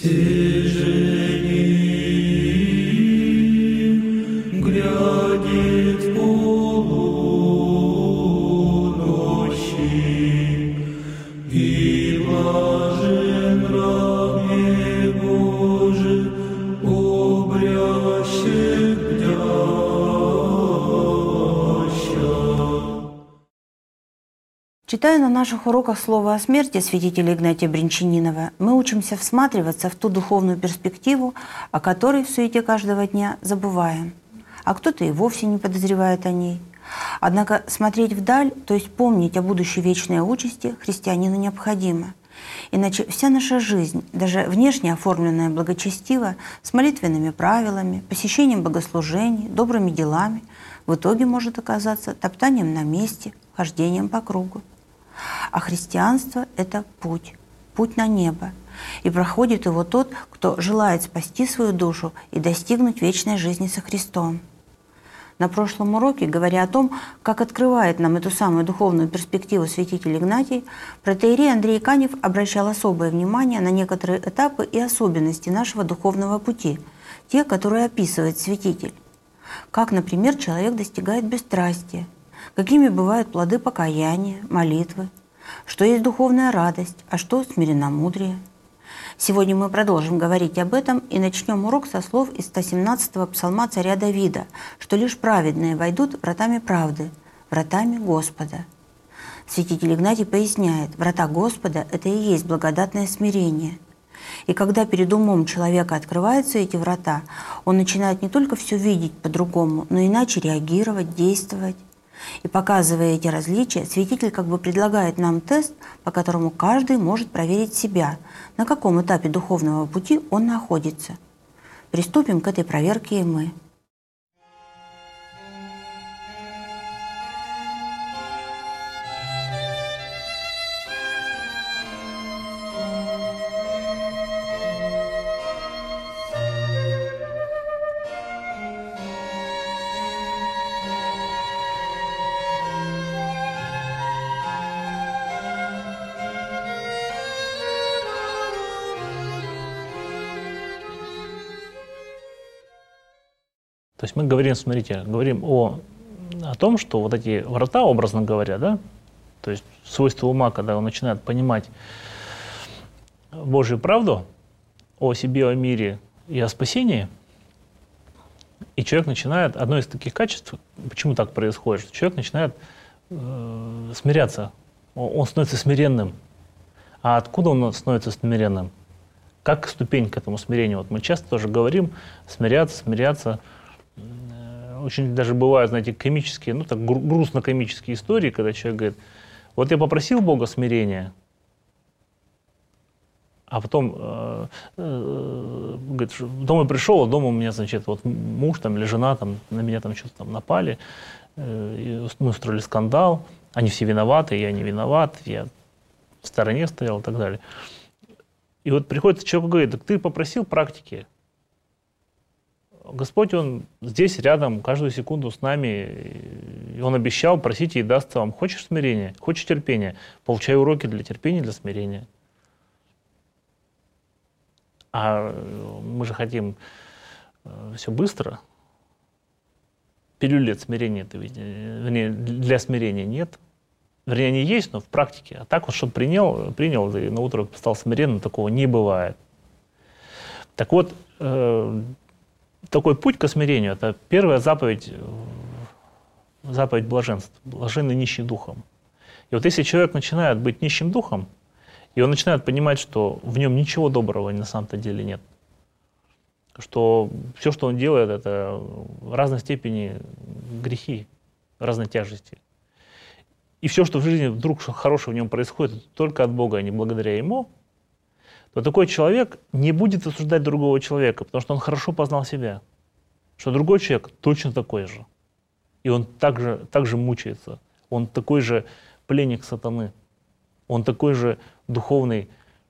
Стяжени грядет полуночи, и блажен рабе Божий, обрящет бдяща. Читая на наших уроках слово о смерти святителя Игнатия Брянчанинова, мы учимся всматриваться в ту духовную перспективу, о которой в суете каждого дня забываем. А кто-то и вовсе не подозревает о ней. Однако смотреть вдаль, то есть помнить о будущей вечной участи, христианину необходимо. Иначе вся наша жизнь, даже внешне оформленная благочестиво, с молитвенными правилами, посещением богослужений, добрыми делами, в итоге может оказаться топтанием на месте, хождением по кругу. А христианство – это путь на небо. И проходит его тот, кто желает спасти свою душу и достигнуть вечной жизни со Христом. На прошлом уроке, говоря о том, как открывает нам эту самую духовную перспективу святитель Игнатий, протоиерей Андрей Канев обращал особое внимание на некоторые этапы и особенности нашего духовного пути, те, которые описывает святитель. Как, например, человек достигает бесстрастия, какими бывают плоды покаяния, молитвы, что есть духовная радость, а что смиренномудрие. Сегодня мы продолжим говорить об этом и начнем урок со слов из 117-го псалма царя Давида, что лишь праведные войдут вратами правды, вратами Господа. Святитель Игнатий поясняет, врата Господа – это и есть благодатное смирение. И когда перед умом человека открываются эти врата, он начинает не только все видеть по-другому, но иначе реагировать, действовать. И показывая эти различия, святитель как бы предлагает нам тест, по которому каждый может проверить себя, на каком этапе духовного пути он находится. Приступим к этой проверке и мы. То есть мы говорим, смотрите, говорим о том, что вот эти врата, образно говоря, да, то есть свойство ума, когда он начинает понимать Божью правду о себе, о мире и о спасении, и человек начинает, одно из таких качеств, почему так происходит, что человек начинает смиряться, он становится смиренным. А откуда он становится смиренным? Как ступень к этому смирению? Вот мы часто тоже говорим смиряться. Очень даже бывают, знаете, комические, ну так грустно-комические истории, когда человек говорит, вот я попросил Бога смирения, а потом, говорит, дома пришел, а дома у меня, значит, вот муж там или жена там на меня там что-то там напали, мы устроили скандал, они все виноваты, я не виноват, я в стороне стоял и так далее. И вот приходит человек и говорит, так ты попросил практики. Господь, Он здесь рядом, каждую секунду с нами, и Он обещал, просите и даст вам. Хочешь смирения, хочешь терпения, получай уроки для терпения, для смирения. А мы же хотим все быстро. Пилюли от смирения, вернее, для смирения нет. Вернее, они есть, но в практике. А так вот, чтобы принял, и на утро стал смиренным, такого не бывает. Так вот, такой путь к смирению – это первая заповедь блаженства. Блаженный нищий духом. И вот если человек начинает быть нищим духом, и он начинает понимать, что в нем ничего доброго на самом-то деле нет, что все, что он делает, это в разной степени грехи, разной тяжести. И все, что в жизни вдруг хорошего в нем происходит, это только от Бога, а не благодаря Ему, то такой человек не будет осуждать другого человека, потому что он хорошо познал себя, что другой человек точно такой же. И он также мучается, он такой же пленник сатаны, он такой же духовный,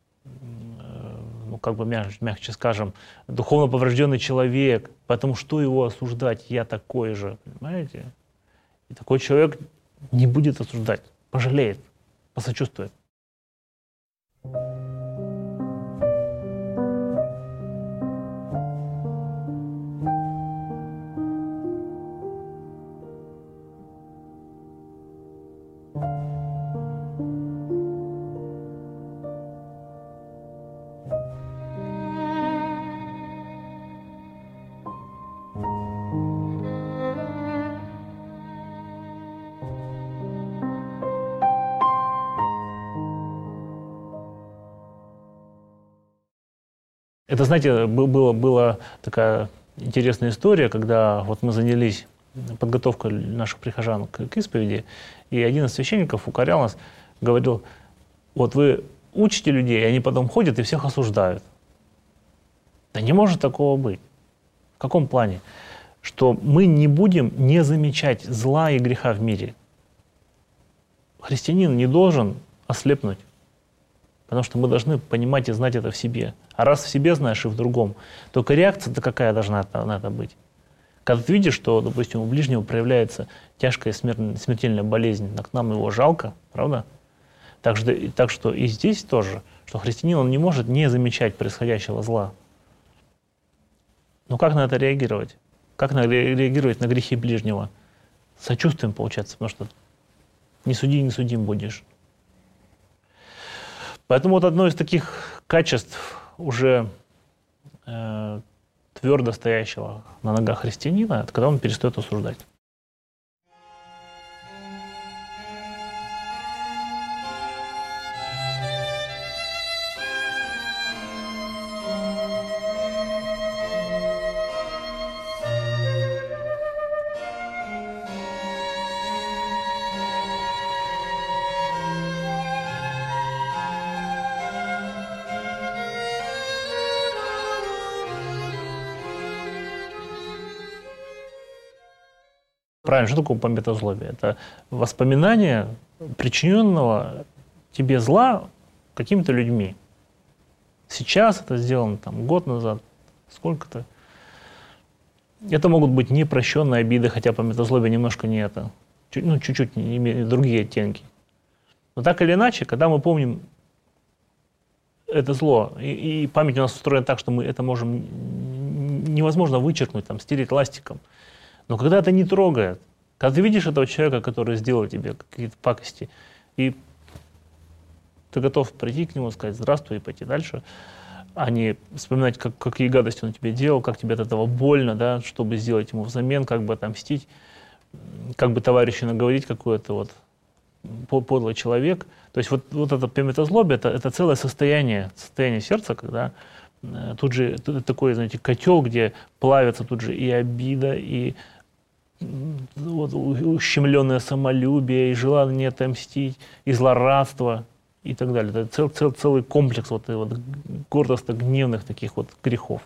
ну как бы мягче скажем, духовно поврежденный человек, поэтому что его осуждать, я такой же, понимаете? И такой человек не будет осуждать, пожалеет, посочувствует. Это, знаете, была такая интересная история, когда вот мы занялись подготовкой наших прихожан к исповеди, и один из священников укорял нас, говорил: вот вы учите людей, и они потом ходят и всех осуждают. Да не может такого быть. В каком плане? Что мы не будем не замечать зла и греха в мире. Христианин не должен ослепнуть, потому что мы должны понимать и знать это в себе. А раз в себе знаешь и в другом, только реакция-то какая должна на это быть? Когда ты видишь, что, допустим, у ближнего проявляется тяжкая смертельная болезнь, к нам его жалко, правда? Так что и здесь тоже, что христианин, он не может не замечать происходящего зла. Но как на это реагировать? Как реагировать на грехи ближнего? Сочувствием, получается, потому что не суди, не судим будешь. Поэтому вот одно из таких качеств уже твердо стоящего на ногах христианина, это когда он перестает осуждать. Правильно, что такое памятозлобие? Это воспоминание причиненного тебе зла какими-то людьми. Сейчас это сделано, там, год назад, сколько-то. Это могут быть непрощенные обиды, хотя памятозлобие немножко не это. Чуть-чуть имеет другие оттенки. Но так или иначе, когда мы помним это зло, и память у нас устроена так, что мы это можем невозможно вычеркнуть, там, стереть ластиком. Но когда это не трогает, когда ты видишь этого человека, который сделал тебе какие-то пакости, и ты готов прийти к нему, сказать здравствуй и пойти дальше, а не вспоминать, какие гадости он тебе делал, как тебе от этого больно, да, чтобы сделать ему взамен, как бы отомстить, как бы товарищу наговорить какой-то вот подлый человек. То есть вот это памятозлобие, это целое состояние сердца, когда тут же такой, знаете, котел, где плавятся тут же и обида, и вот, ущемленное самолюбие, и желание отомстить, и злорадство, и так далее. Это целый комплекс вот гордостно-гневных таких вот грехов.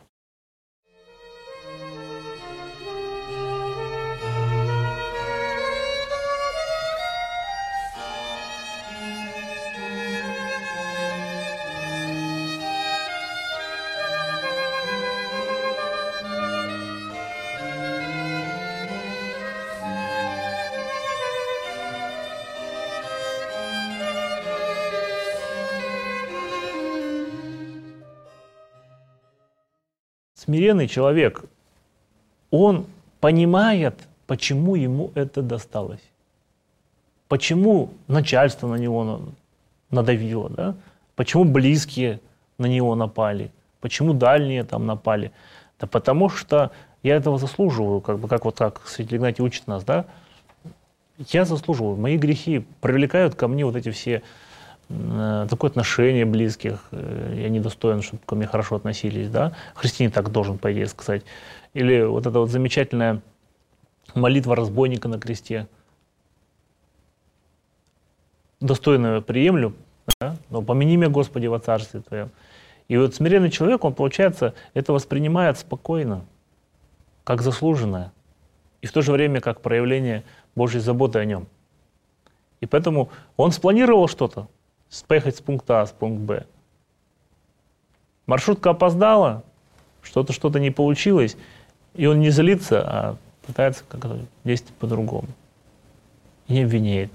Смиренный человек, он понимает, почему ему это досталось. Почему начальство на него надавило, да? Почему близкие на него напали, почему дальние там напали. Да потому что я этого заслуживаю, как святитель Игнатий учит нас, да? Я заслуживаю, мои грехи привлекают ко мне вот эти все такое отношение близких, я недостоин, чтобы ко мне хорошо относились, да, христианин так должен, по идее, сказать. Или вот эта вот замечательная молитва разбойника на кресте. Достойно приемлю, да? Но помяни меня, Господи, во Царстве Твоем. И вот смиренный человек, он, получается, это воспринимает спокойно, как заслуженное, и в то же время как проявление Божьей заботы о нем. И поэтому он спланировал что-то, поехать с пункта А в пункт Б. Маршрутка опоздала, что-то не получилось, и он не злится, а пытается как-то действовать по-другому. И не обвиняет.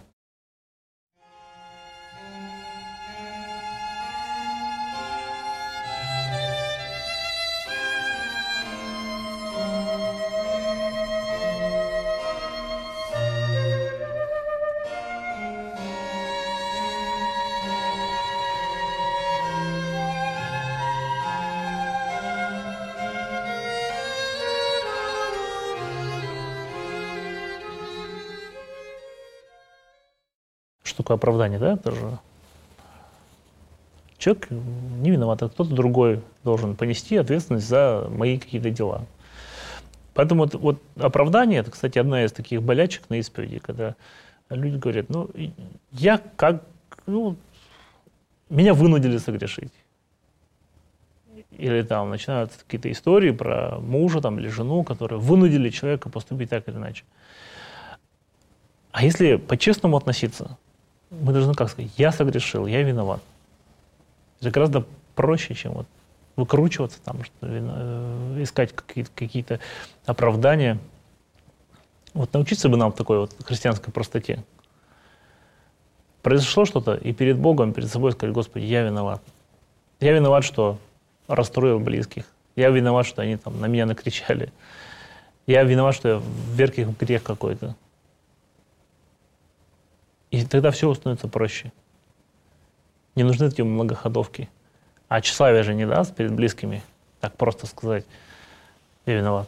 Что такое оправдание, да? Это же Человек не виноват, а кто-то другой должен понести ответственность за мои какие-то дела. Поэтому вот оправдание, это, кстати, одна из таких болячек на исповеди, когда люди говорят, меня вынудили согрешить. Или там начинаются какие-то истории про мужа там, или жену, которые вынудили человека поступить так или иначе. А если по-честному относиться, мы должны как сказать, я согрешил, я виноват. Это гораздо проще, чем вот выкручиваться, там, искать какие-то оправдания. Вот научиться бы нам такой вот христианской простоте. Произошло что-то, и перед Богом, перед собой сказать, Господи, я виноват. Я виноват, что расстроил близких. Я виноват, что они там на меня накричали. Я виноват, что я вверг их в грех какой-то. И тогда все становится проще. Не нужны эти многоходовки. А тщеславие же не даст перед близкими так просто сказать, я виноват.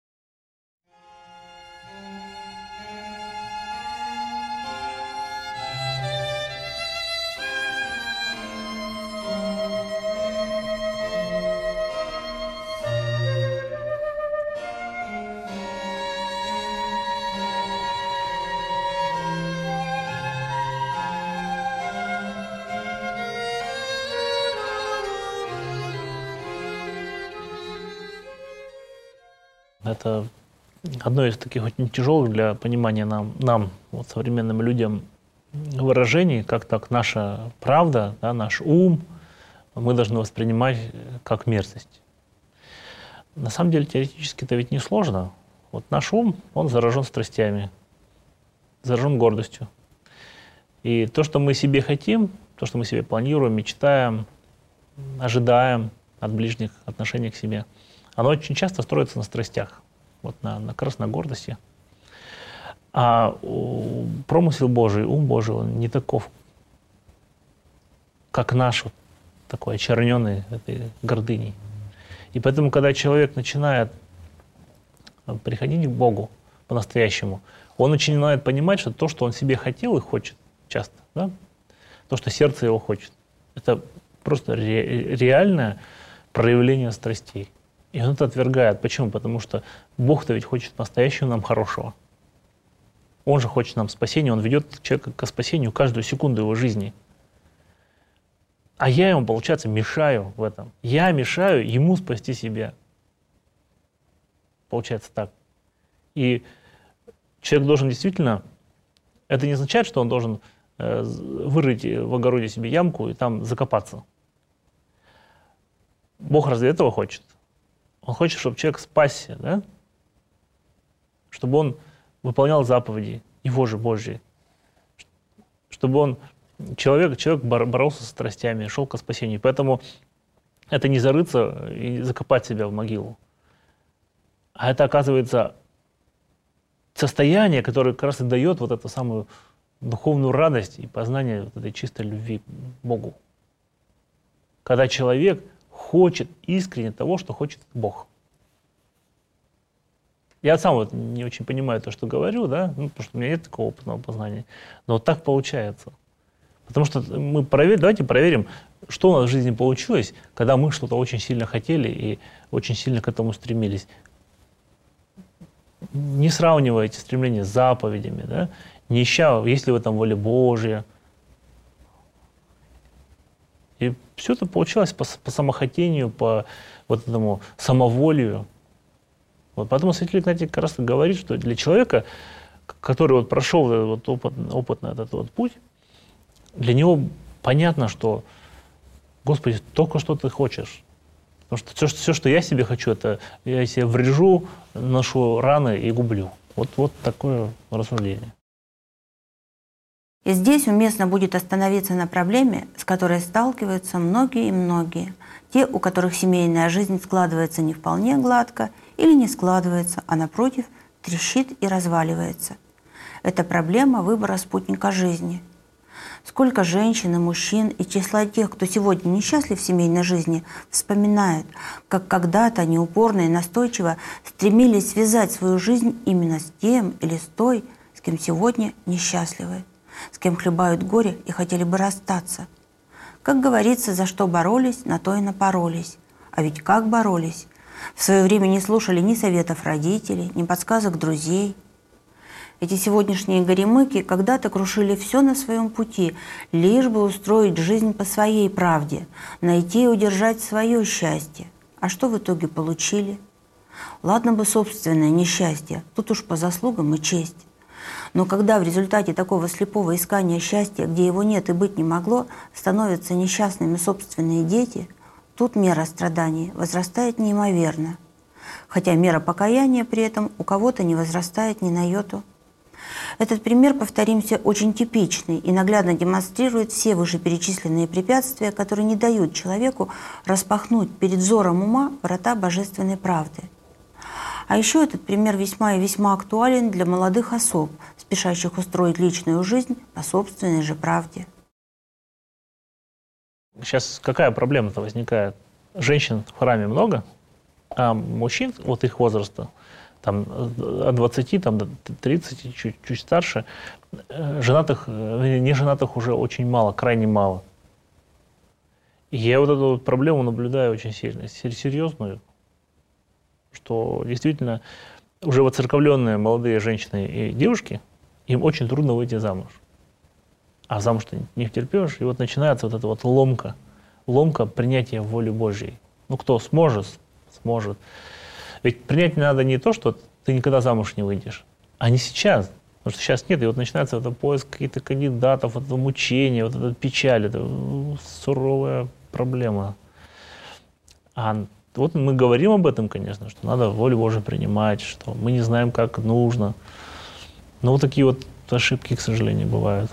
Это одно из таких очень тяжелых для понимания нам вот, современным людям, выражений, как так наша правда, да, наш ум мы должны воспринимать как мерзость. На самом деле теоретически это ведь не сложно. Вот наш ум, он заражен страстями, заражен гордостью. И то, что мы себе хотим, то, что мы себе планируем, мечтаем, ожидаем от ближних, отношений к себе, оно очень часто строится на страстях, вот как раз на гордости. А промысел Божий, ум Божий, он не таков, как наш вот такой очерненный этой гордыней. И поэтому, когда человек начинает приходить к Богу по-настоящему, он начинает понимать, что то, что он себе хотел и хочет часто, да, то, что сердце его хочет, это просто реальное проявление страстей. И он это отвергает. Почему? Потому что Бог-то ведь хочет по-настоящему нам хорошего. Он же хочет нам спасения, он ведет человека к спасению каждую секунду его жизни. А я ему, получается, мешаю в этом. Я мешаю ему спасти себя. Получается так. И человек должен действительно... Это не означает, что он должен вырыть в огороде себе ямку и там закопаться. Бог разве этого хочет? Он хочет, чтобы человек спасся, да? Чтобы он выполнял заповеди Его же Божьи. Чтобы человек боролся со страстями, шел к спасению. Поэтому это не зарыться и закопать себя в могилу. А это, оказывается, состояние, которое как раз и дает вот эту самую духовную радость и познание вот этой чистой любви к Богу. Когда человек хочет искренне того, что хочет Бог. Я сам вот не очень понимаю то, что говорю, да, потому что у меня нет такого опытного познания. Но вот так получается. Потому что давайте проверим, что у нас в жизни получилось, когда мы что-то очень сильно хотели и очень сильно к этому стремились. Не сравнивая эти стремления с заповедями, да, не ища, есть ли в этом воля Божья. И все это получилось по самохотению, по вот этому самоволию. Вот поэтому святитель Игнатий как раз говорит, что для человека, который вот прошел этот вот опытно этот вот путь, для него понятно, что, Господи, только что ты хочешь. Потому что все, что я себе хочу, это я себе врежу, ношу раны и гублю. Вот такое рассуждение. И здесь уместно будет остановиться на проблеме, с которой сталкиваются многие и многие. Те, у которых семейная жизнь складывается не вполне гладко или не складывается, а напротив, трещит и разваливается. Это проблема выбора спутника жизни. Сколько женщин и мужчин из числа тех, кто сегодня несчастлив в семейной жизни, вспоминают, как когда-то они упорно и настойчиво стремились связать свою жизнь именно с тем или с той, с кем сегодня несчастливы, с кем хлебают горе и хотели бы расстаться. Как говорится, за что боролись, на то и напоролись. А ведь как боролись? В свое время не слушали ни советов родителей, ни подсказок друзей. Эти сегодняшние горемыки когда-то крушили все на своем пути, лишь бы устроить жизнь по своей правде, найти и удержать свое счастье. А что в итоге получили? Ладно бы собственное несчастье, тут уж по заслугам и честь. Но когда в результате такого слепого искания счастья, где его нет и быть не могло, становятся несчастными собственные дети, тут мера страданий возрастает неимоверно. Хотя мера покаяния при этом у кого-то не возрастает ни на йоту. Этот пример, повторимся, очень типичный и наглядно демонстрирует все вышеперечисленные препятствия, которые не дают человеку распахнуть перед взором ума врата божественной правды. А еще этот пример весьма и весьма актуален для молодых особ, спешащих устроить личную жизнь по собственной же правде. Сейчас какая проблема-то возникает? Женщин в храме много, а мужчин вот их возраста, там, от 20 там, до 30, чуть старше, женатых, неженатых уже очень мало, крайне мало. И я вот эту проблему наблюдаю очень сильно, серьезную, что действительно уже воцерковленные молодые женщины и девушки, им очень трудно выйти замуж. А замуж-то не втерпешь, и вот начинается вот эта вот ломка принятия воли Божьей. Ну, кто сможет, сможет. Ведь принять надо не то, что ты никогда замуж не выйдешь, а не сейчас. Потому что сейчас нет, и вот начинается это поиск каких-то кандидатов, вот это мучение, вот эта печаль, это суровая проблема. А вот мы говорим об этом, конечно, что надо волю Божию принимать, что мы не знаем, как нужно. Но вот такие вот ошибки, к сожалению, бывают.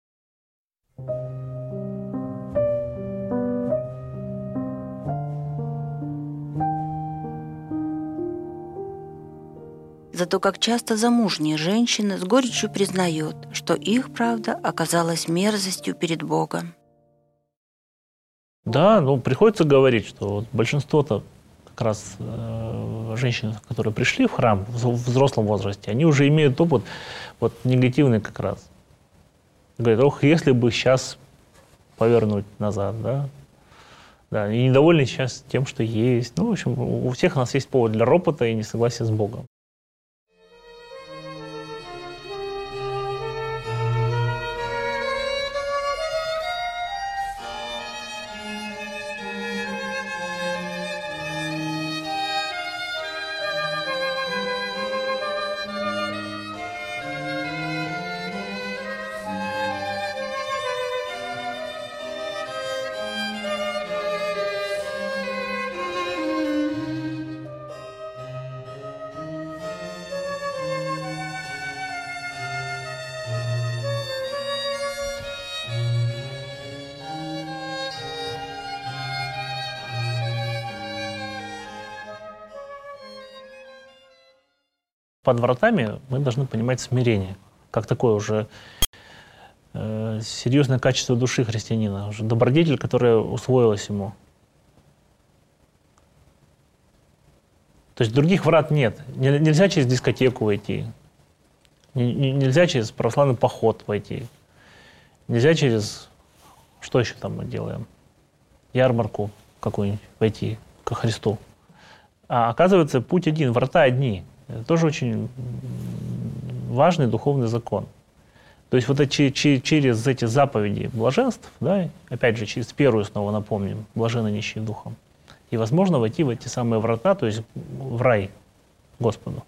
Зато как часто замужние женщины с горечью признают, что их правда оказалась мерзостью перед Богом. Да, ну приходится говорить, что вот большинство-то как раз женщин, которые пришли в храм в взрослом возрасте, они уже имеют опыт вот негативный как раз. Говорят, ох, если бы сейчас повернуть назад, да? Да, и недовольны сейчас тем, что есть. Ну, в общем, у всех у нас есть повод для ропота и несогласия с Богом. Под вратами мы должны понимать смирение, как такое уже серьезное качество души христианина, уже добродетель, которая усвоилась ему. То есть других врат нет. Нельзя через дискотеку войти, нельзя через православный поход войти, нельзя через, что еще там мы делаем, ярмарку какую-нибудь войти ко Христу. А оказывается, путь один, врата одни. Это тоже очень важный духовный закон. То есть вот через эти заповеди блаженств, да, опять же, через первую снова напомним, блаженны нищие духом, и возможно войти в эти самые врата, то есть в рай Господу.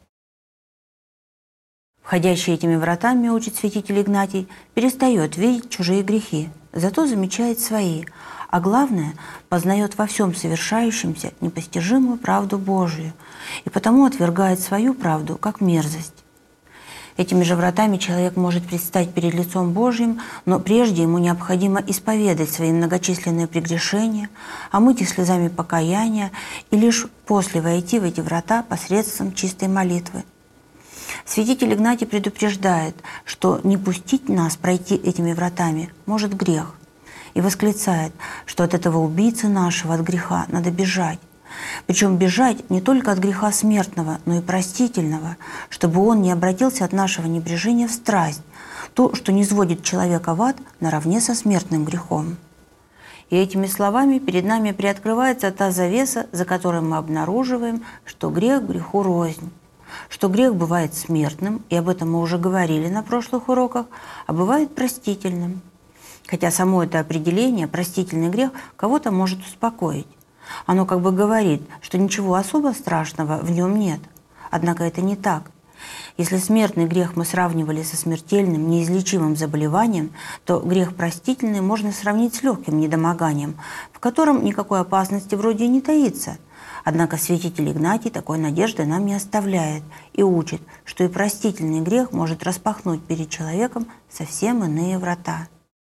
Входящий этими вратами, учит святитель Игнатий, перестает видеть чужие грехи, зато замечает свои, а главное, познает во всем совершающемся непостижимую правду Божию и потому отвергает свою правду как мерзость. Этими же вратами человек может предстать перед лицом Божьим, но прежде ему необходимо исповедать свои многочисленные прегрешения, омыть их слезами покаяния и лишь после войти в эти врата посредством чистой молитвы. Святитель Игнатий предупреждает, что не пустить нас пройти этими вратами может грех, и восклицает, что от этого убийцы нашего, от греха, надо бежать. Причем бежать не только от греха смертного, но и простительного, чтобы он не обратился от нашего небрежения в страсть, то, что низводит человека в ад наравне со смертным грехом. И этими словами перед нами приоткрывается та завеса, за которой мы обнаруживаем, что грех греху рознь, что грех бывает смертным, и об этом мы уже говорили на прошлых уроках, а бывает простительным. Хотя само это определение, простительный грех, кого-то может успокоить. Оно как бы говорит, что ничего особо страшного в нем нет. Однако это не так. Если смертный грех мы сравнивали со смертельным, неизлечимым заболеванием, то грех простительный можно сравнить с легким недомоганием, в котором никакой опасности вроде и не таится. Однако святитель Игнатий такой надежды нам не оставляет и учит, что и простительный грех может распахнуть перед человеком совсем иные врата.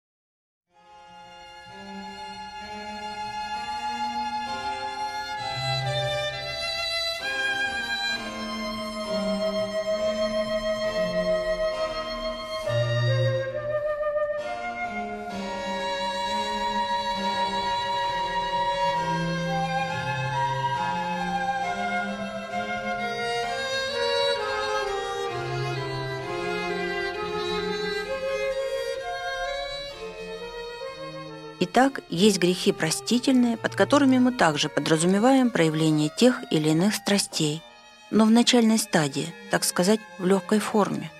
Итак, есть грехи простительные, под которыми мы также подразумеваем проявление тех или иных страстей, но в начальной стадии, так сказать, в легкой форме.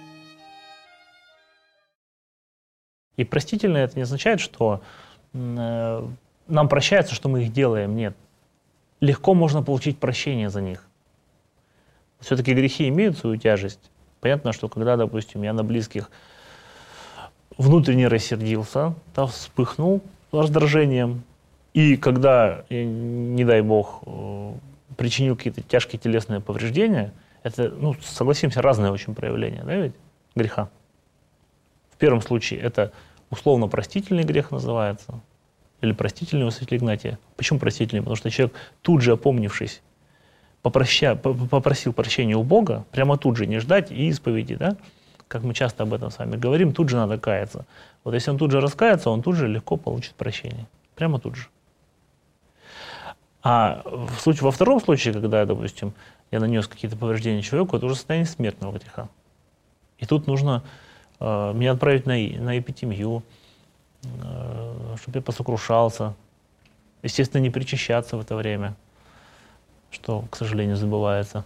И простительное это не означает, что нам прощается, что мы их делаем. Нет. Легко можно получить прощение за них. Все-таки грехи имеют свою тяжесть. Понятно, что когда, допустим, я на близких внутренне рассердился, да, вспыхнул раздражением, и когда, не дай бог, причинил какие-то тяжкие телесные повреждения, это, ну, согласимся, разные очень проявления, да, ведь, греха. В первом случае это условно простительный грех называется, или простительный у святителя Игнатия. Почему простительный? Потому что человек, тут же опомнившись, попросил прощения у Бога, прямо тут же, не ждать и исповеди, да? Как мы часто об этом с вами говорим, тут же надо каяться. Вот если он тут же раскается, он тут же легко получит прощение. Прямо тут же. А во втором случае, когда, допустим, я нанес какие-то повреждения человеку, это уже состояние смертного греха. И тут нужно меня отправить на эпитемию, чтобы я посокрушался. Естественно, не причащаться в это время, что, к сожалению, забывается.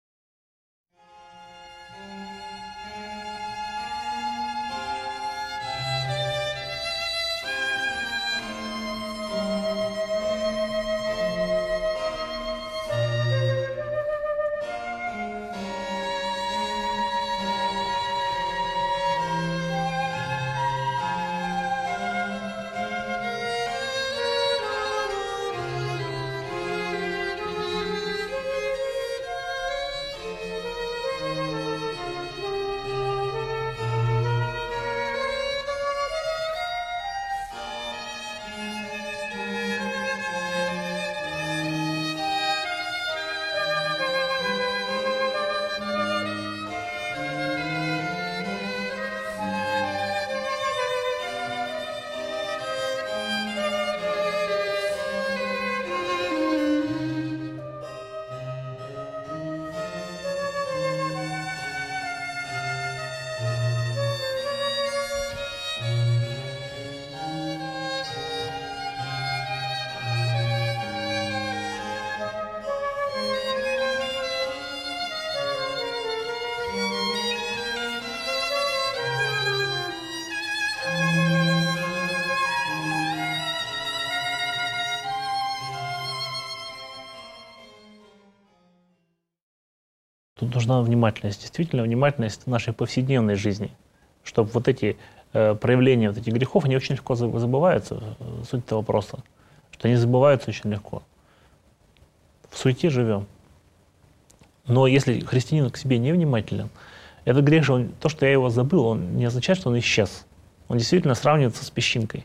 Тут нужна внимательность, действительно внимательность в нашей повседневной жизни, чтобы вот эти проявления вот этих грехов, они очень легко забываются, суть этого вопроса, что они забываются очень легко. В суете живем. Но если христианин к себе не внимателен, этот грех же, то, что я его забыл, он не означает, что он исчез. Он действительно сравнивается с песчинкой.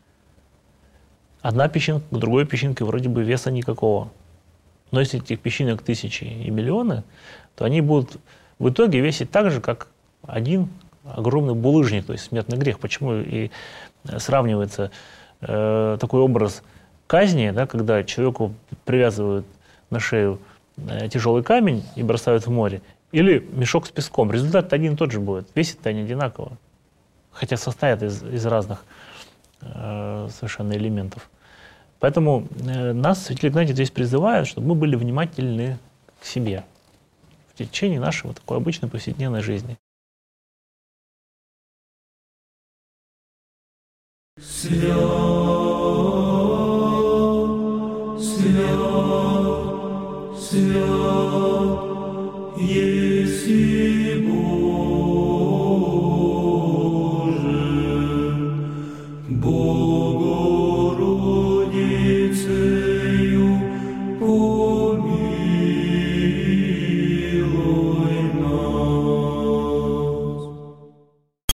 Одна песчинка к другой песчинке вроде бы веса никакого. Но если этих песчинок тысячи и миллионы, то они будут в итоге весить так же, как один огромный булыжник, то есть смертный грех. Почему и сравнивается такой образ казни, да, когда человеку привязывают на шею тяжелый камень и бросают в море, или мешок с песком. Результат один и тот же будет. Весит-то они одинаково. Хотя состоят из разных совершенно элементов. Поэтому нас святитель Игнатий здесь призывает, чтобы мы были внимательны к себе в течение нашей вот такой обычной повседневной жизни. Свят, свят, свят, еси